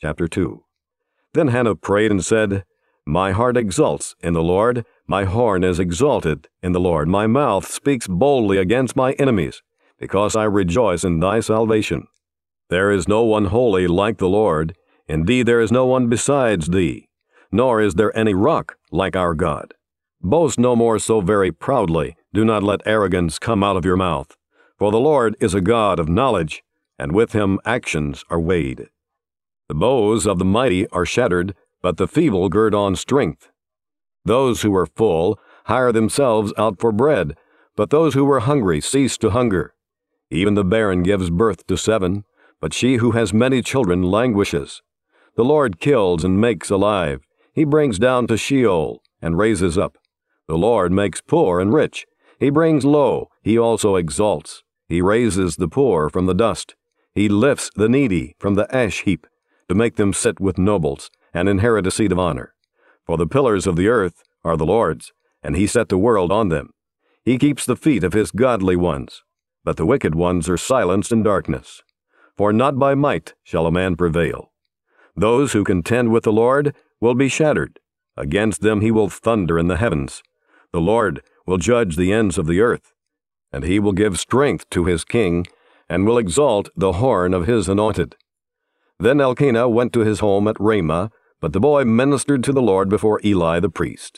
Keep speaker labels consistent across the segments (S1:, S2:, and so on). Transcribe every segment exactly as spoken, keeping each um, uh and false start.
S1: chapter two. Then Hannah prayed and said, My heart exults in the Lord, my horn is exalted in the Lord. My mouth speaks boldly against my enemies, because I rejoice in thy salvation. There is no one holy like the Lord, indeed there is no one besides thee, nor is there any rock like our God. Boast no more so very proudly, do not let arrogance come out of your mouth. For the Lord is a God of knowledge, and with him actions are weighed. The bows of the mighty are shattered, but the feeble gird on strength. Those who are full hire themselves out for bread, but those who are hungry cease to hunger. Even the barren gives birth to seven, but she who has many children languishes. The Lord kills and makes alive. He brings down to Sheol and raises up. The Lord makes poor and rich. He brings low, he also exalts. He raises the poor from the dust. He lifts the needy from the ash heap, to make them sit with nobles, and inherit a seat of honor. For the pillars of the earth are the Lord's, and he set the world on them. He keeps the feet of his godly ones, but the wicked ones are silenced in darkness. For not by might shall a man prevail. Those who contend with the Lord will be shattered. Against them he will thunder in the heavens. The Lord will judge the ends of the earth, and he will give strength to his king, and will exalt the horn of his anointed. Then Elkanah went to his home at Ramah, but the boy ministered to the Lord before Eli the priest.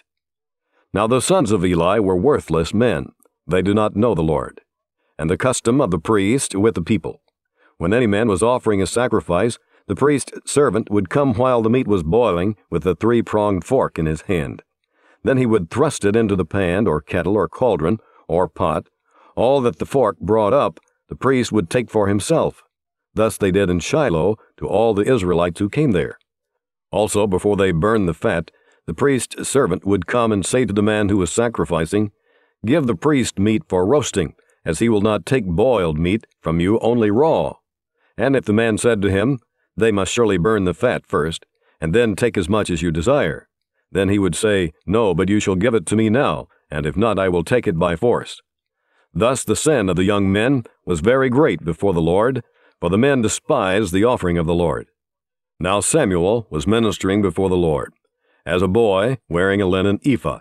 S1: Now the sons of Eli were worthless men. They did not know the Lord. And the custom of the priest with the people. When any man was offering a sacrifice, the priest's servant would come while the meat was boiling with a three-pronged fork in his hand. Then he would thrust it into the pan or kettle or cauldron or pot. All that the fork brought up, the priest would take for himself. Thus they did in Shiloh to all the Israelites who came there. Also, before they burned the fat, the priest's servant would come and say to the man who was sacrificing, Give the priest meat for roasting, as he will not take boiled meat from you, only raw. And if the man said to him, They must surely burn the fat first, and then take as much as you desire, then he would say, No, but you shall give it to me now, and if not, I will take it by force. Thus the sin of the young men was very great before the Lord, for the men despised the offering of the Lord. Now Samuel was ministering before the Lord, as a boy wearing a linen ephod.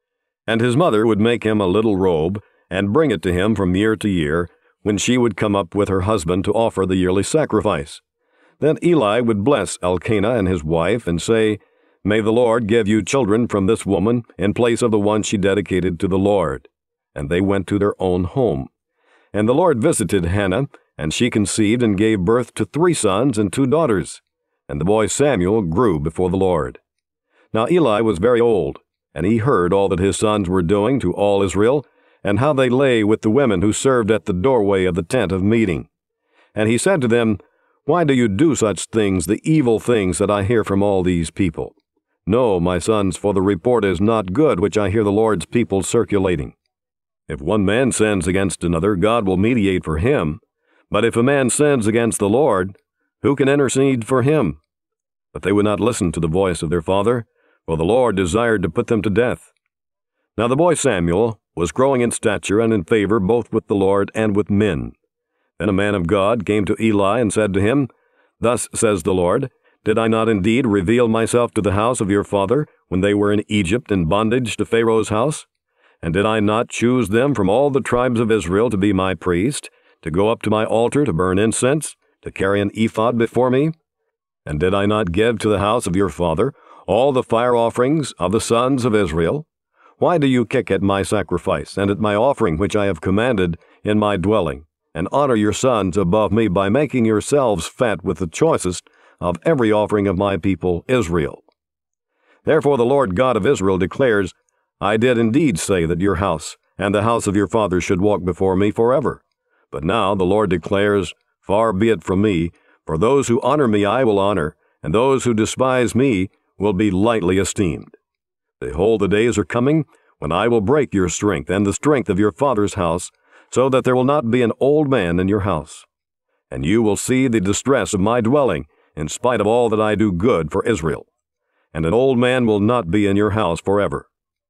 S1: And his mother would make him a little robe, and bring it to him from year to year, when she would come up with her husband to offer the yearly sacrifice. Then Eli would bless Elkanah and his wife, and say, May the Lord give you children from this woman, in place of the one she dedicated to the Lord. And they went to their own home. And the Lord visited Hannah, and she conceived and gave birth to three sons and two daughters. And the boy Samuel grew before the Lord. Now Eli was very old, and he heard all that his sons were doing to all Israel, and how they lay with the women who served at the doorway of the tent of meeting. And he said to them, Why do you do such things, the evil things that I hear from all these people? No, my sons, for the report is not good which I hear the Lord's people circulating. If one man sins against another, God will mediate for him. But if a man sins against the Lord, who can intercede for him? But they would not listen to the voice of their father, for the Lord desired to put them to death. Now the boy Samuel was growing in stature and in favor both with the Lord and with men. Then a man of God came to Eli and said to him, Thus says the Lord, Did I not indeed reveal myself to the house of your father when they were in Egypt in bondage to Pharaoh's house? And did I not choose them from all the tribes of Israel to be my priest, to go up to my altar to burn incense, to carry an ephod before me? And did I not give to the house of your father all the fire offerings of the sons of Israel? Why do you kick at my sacrifice, and at my offering which I have commanded in my dwelling, and honor your sons above me by making yourselves fat with the choicest of every offering of my people Israel? Therefore the Lord God of Israel declares, I did indeed say that your house and the house of your father should walk before me forever. But now the Lord declares, Far be it from me, for those who honor me I will honor, and those who despise me will be lightly esteemed. Behold, the days are coming when I will break your strength and the strength of your father's house, so that there will not be an old man in your house. And you will see the distress of my dwelling, in spite of all that I do good for Israel. And an old man will not be in your house forever.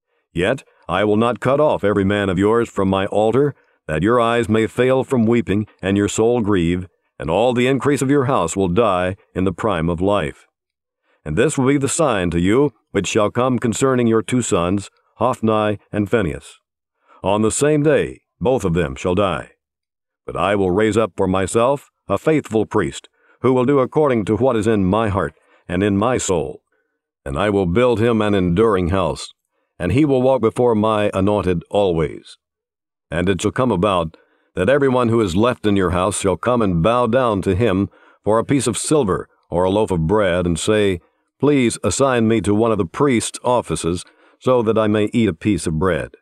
S1: Yet I will not cut off every man of yours from my altar, that your eyes may fail from weeping, and your soul grieve, and all the increase of your house will die in the prime of life. And this will be the sign to you which shall come concerning your two sons, Hophni and Phinehas. On the same day both of them shall die. But I will raise up for myself a faithful priest, who will do according to what is in my heart and in my soul. And I will build him an enduring house, and he will walk before my anointed always. And it shall come about that everyone who is left in your house shall come and bow down to him for a piece of silver or a loaf of bread, and say, Please assign me to one of the priest's offices, so that I may eat a piece of bread.